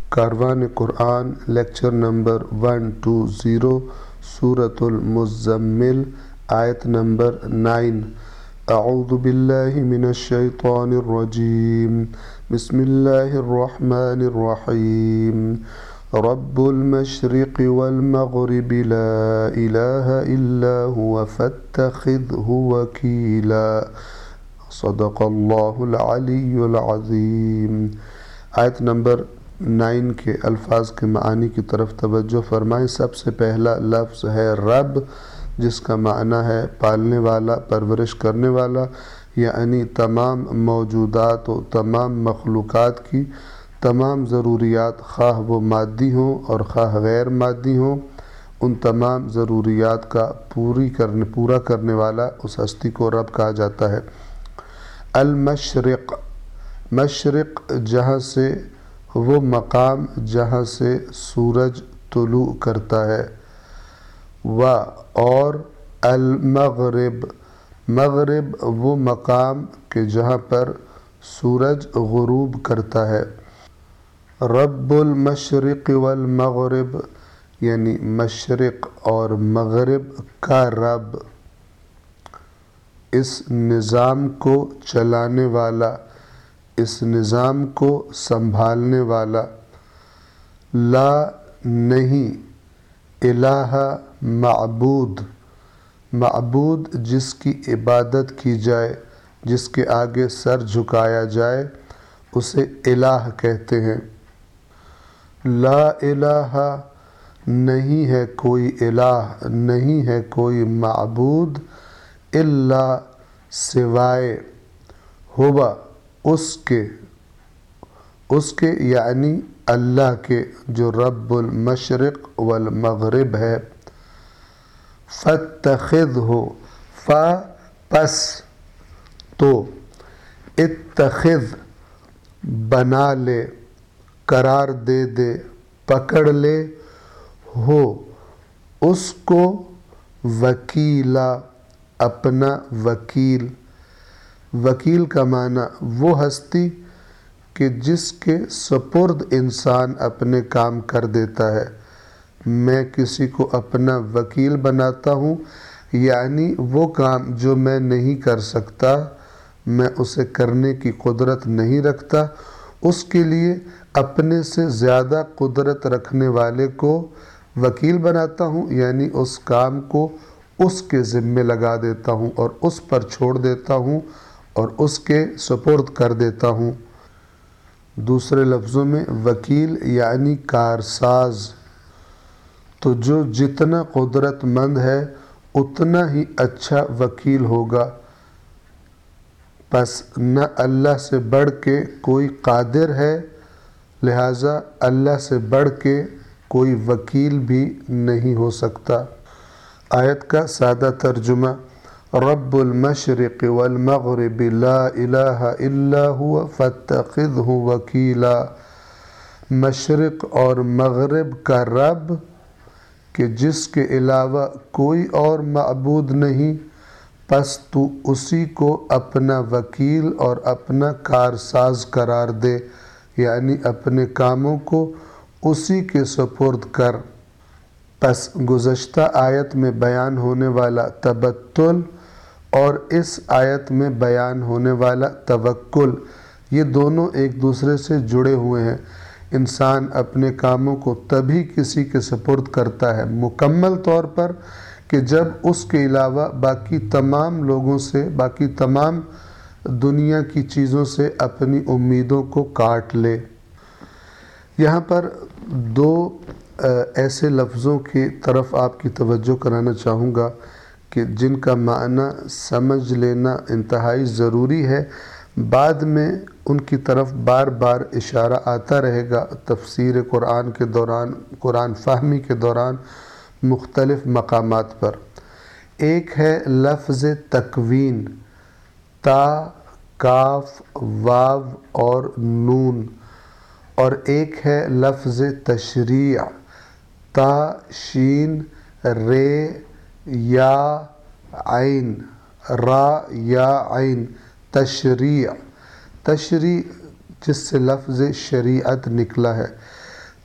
کاروان قرآن lecture number 120 سورۃ المزمل آیت number 9۔ اعوذ باللہ من الشیطان الرجیم، بسم اللہ الرحمن الرحیم۔ رب المشرق والمغرب لا الہ الا هو فاتخذہ وکیلا۔ صدق اللہ العلی العظیم۔ آیت نمبر 9 کے الفاظ کے معانی کی طرف توجہ فرمائیں۔ سب سے پہلا لفظ ہے رب، جس کا معنی ہے پالنے والا، پرورش کرنے والا، یعنی تمام موجودات و تمام مخلوقات کی تمام ضروریات، خواہ وہ مادی ہوں اور خواہ غیر مادی ہوں، ان تمام ضروریات کا پورا کرنے والا اس ہستی کو رب کہا جاتا ہے۔ المشرق، مشرق جہاں سے وہ مقام جہاں سے سورج طلوع کرتا ہے، اور المغرب، مغرب وہ مقام کہ جہاں پر سورج غروب کرتا ہے۔ رب المشرق والمغرب یعنی مشرق اور مغرب کا رب، اس نظام کو چلانے والا، اس نظام کو سنبھالنے والا۔ لا نہیں، الہ معبود، معبود جس کی عبادت کی جائے، جس کے آگے سر جھکایا جائے، اسے الہ کہتے ہیں۔ لا الہ، نہیں ہے کوئی الہ، نہیں ہے کوئی معبود، الا سوائے، ہوا اس کے یعنی اللہ کے، جو رب المشرق والمغرب ہے۔ فاتخذہ، پس تو، اتخذ بنا لے، قرار دے دے، پکڑ لے، ہو اس کو، وکیلا اپنا وکیل۔ وکیل کا معنی وہ ہستی کہ جس کے سپرد انسان اپنے کام کر دیتا ہے۔ میں کسی کو اپنا وکیل بناتا ہوں، یعنی وہ کام جو میں نہیں کر سکتا، میں اسے کرنے کی قدرت نہیں رکھتا، اس کے لیے اپنے سے زیادہ قدرت رکھنے والے کو وکیل بناتا ہوں، یعنی اس کام کو اس کے ذمے لگا دیتا ہوں اور اس پر چھوڑ دیتا ہوں اور اس کے سپرد کر دیتا ہوں۔ دوسرے لفظوں میں وکیل یعنی کارساز، تو جو جتنا قدرت مند ہے اتنا ہی اچھا وکیل ہوگا۔ پس نہ اللہ سے بڑھ کے کوئی قادر ہے، لہٰذا اللہ سے بڑھ کے کوئی وکیل بھی نہیں ہو سکتا۔ آیت کا سادہ ترجمہ: رب المشرق والمغرب لا الہ الا هو فاتخذہ وکیلا۔ مشرق اور مغرب کا رب کہ جس کے علاوہ کوئی اور معبود نہیں، پس تو اسی کو اپنا وکیل اور اپنا کارساز قرار دے، یعنی اپنے کاموں کو اسی کے سپرد کر۔ پس گزشتہ آیت میں بیان ہونے والا تبتل اور اس آیت میں بیان ہونے والا توکل، یہ دونوں ایک دوسرے سے جڑے ہوئے ہیں۔ انسان اپنے کاموں کو تبھی کسی کے سپرد کرتا ہے مکمل طور پر کہ جب اس کے علاوہ باقی تمام لوگوں سے، باقی تمام دنیا کی چیزوں سے اپنی امیدوں کو کاٹ لے۔ یہاں پر دو ایسے لفظوں کی طرف آپ کی توجہ کرانا چاہوں گا کہ جن کا معنی سمجھ لینا انتہائی ضروری ہے، بعد میں ان کی طرف بار بار اشارہ آتا رہے گا تفسیر قرآن کے دوران، قرآن فہمی کے دوران مختلف مقامات پر۔ ایک ہے لفظ تکوین، تا، کاف، واو اور نون، اور ایک ہے لفظ تشریع، تا، شین، رے، یا، عین، را، یا، عین، تشریع، تشریع جس سے لفظ شریعت نکلا ہے۔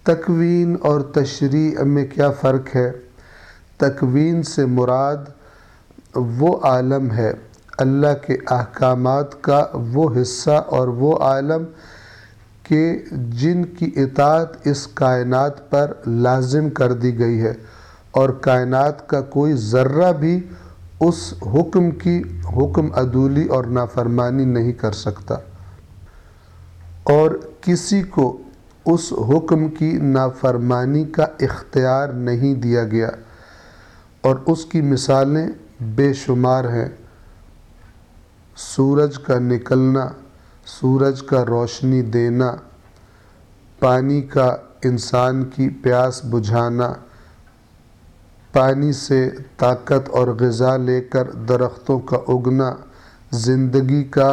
تکوین اور تشریع میں کیا فرق ہے؟ تکوین سے مراد وہ عالم ہے، اللہ کے احکامات کا وہ حصہ اور وہ عالم کہ جن کی اطاعت اس کائنات پر لازم کر دی گئی ہے، اور کائنات کا کوئی ذرہ بھی اس حکم کی حکم عدولی اور نافرمانی نہیں کر سکتا، اور کسی کو اس حکم کی نافرمانی کا اختیار نہیں دیا گیا، اور اس کی مثالیں بے شمار ہیں۔ سورج کا نکلنا، سورج کا روشنی دینا، پانی کا انسان کی پیاس بجھانا، پانی سے طاقت اور غذا لے کر درختوں کا اگنا، زندگی کا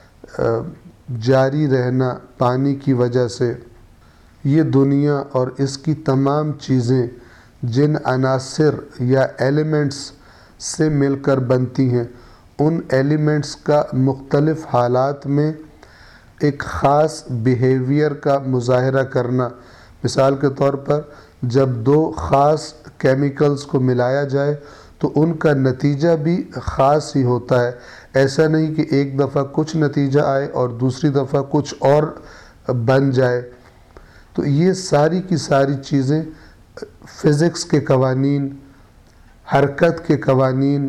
جاری رہنا پانی کی وجہ سے، یہ دنیا اور اس کی تمام چیزیں جن عناصر یا ایلیمنٹس سے مل کر بنتی ہیں، ان ایلیمنٹس کا مختلف حالات میں ایک خاص بیہیویئر کا مظاہرہ کرنا۔ مثال کے طور پر جب دو خاص کیمیکلز کو ملایا جائے تو ان کا نتیجہ بھی خاص ہی ہوتا ہے، ایسا نہیں کہ ایک دفعہ کچھ نتیجہ آئے اور دوسری دفعہ کچھ اور بن جائے۔ تو یہ ساری کی ساری چیزیں فزکس کے قوانین، حرکت کے قوانین،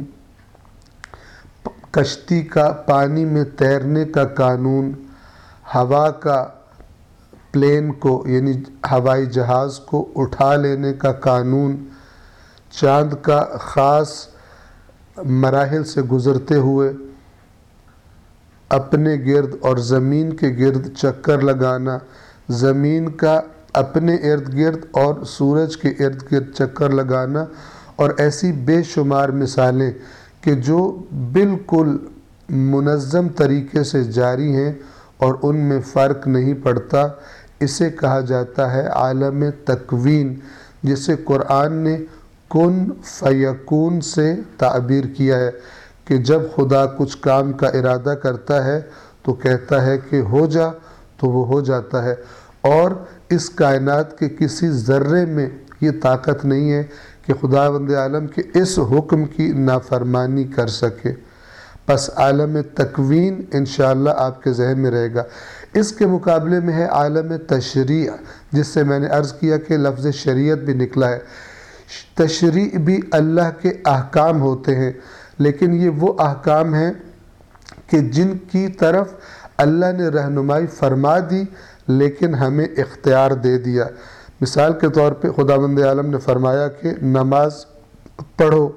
کشتی کا پانی میں تیرنے کا قانون، ہوا کا پلین کو یعنی ہوائی جہاز کو اٹھا لینے کا قانون، چاند کا خاص مراحل سے گزرتے ہوئے اپنے گرد اور زمین کے گرد چکر لگانا، زمین کا اپنے ارد گرد اور سورج کے ارد گرد چکر لگانا، اور ایسی بے شمار مثالیں کہ جو بالکل منظم طریقے سے جاری ہیں اور ان میں فرق نہیں پڑتا، اسے کہا جاتا ہے عالم تکوین، جسے قرآن نے کن فیکون سے تعبیر کیا ہے کہ جب خدا کچھ کام کا ارادہ کرتا ہے تو کہتا ہے کہ ہو جا تو وہ ہو جاتا ہے، اور اس کائنات کے کسی ذرے میں یہ طاقت نہیں ہے کہ خداوند عالم کے اس حکم کی نافرمانی کر سکے۔ بس عالم تکوین انشاءاللہ آپ کے ذہن میں رہے گا۔ اس کے مقابلے میں ہے عالم تشریع، جس سے میں نے عرض کیا کہ لفظ شریعت بھی نکلا ہے۔ تشریع بھی اللہ کے احکام ہوتے ہیں، لیکن یہ وہ احکام ہیں کہ جن کی طرف اللہ نے رہنمائی فرما دی لیکن ہمیں اختیار دے دیا۔ مثال کے طور پہ خداوند عالم نے فرمایا کہ نماز پڑھو،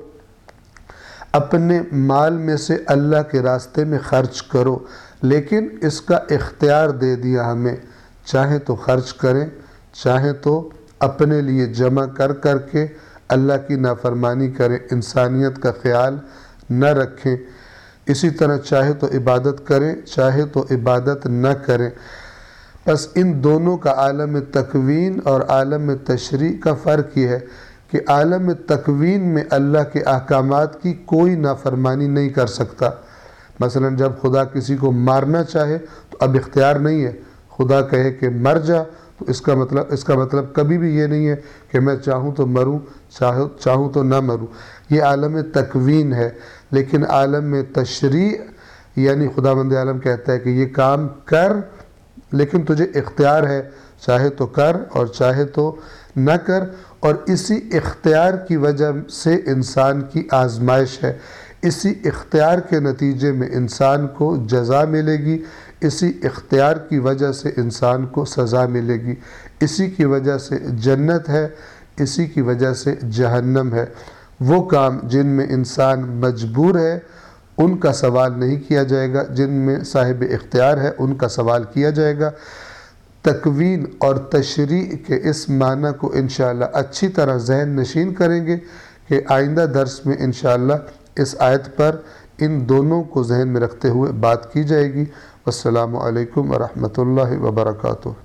اپنے مال میں سے اللہ کے راستے میں خرچ کرو، لیکن اس کا اختیار دے دیا ہمیں، چاہے تو خرچ کریں، چاہے تو اپنے لیے جمع کر کر کے اللہ کی نافرمانی کریں، انسانیت کا خیال نہ رکھیں۔ اسی طرح چاہے تو عبادت کریں، چاہے تو عبادت نہ کریں۔ بس ان دونوں کا عالم تکوین اور عالم تشریع کا فرق یہ ہے کہ عالم تکوین میں اللہ کے احکامات کی کوئی نافرمانی نہیں کر سکتا۔ مثلا جب خدا کسی کو مارنا چاہے تو اب اختیار نہیں ہے، خدا کہے کہ مر جا تو اس کا مطلب کبھی بھی یہ نہیں ہے کہ میں چاہوں تو مروں، چاہوں تو نہ مروں۔ یہ عالم تکوین ہے، لیکن عالم تشریع یعنی خداوند عالم کہتا ہے کہ یہ کام کر، لیکن تجھے اختیار ہے، چاہے تو کر اور چاہے تو نہ کر، اور اسی اختیار کی وجہ سے انسان کی آزمائش ہے، اسی اختیار کے نتیجے میں انسان کو جزا ملے گی، اسی اختیار کی وجہ سے انسان کو سزا ملے گی، اسی کی وجہ سے جنت ہے، اسی کی وجہ سے جہنم ہے۔ وہ کام جن میں انسان مجبور ہے ان کا سوال نہیں کیا جائے گا، جن میں صاحب اختیار ہے ان کا سوال کیا جائے گا۔ تکوین اور تشریع کے اس معنی کو انشاءاللہ اچھی طرح ذہن نشین کریں گے کہ آئندہ درس میں انشاءاللہ اس آیت پر ان دونوں کو ذہن میں رکھتے ہوئے بات کی جائے گی۔ والسلام علیکم ورحمۃ اللہ وبرکاتہ۔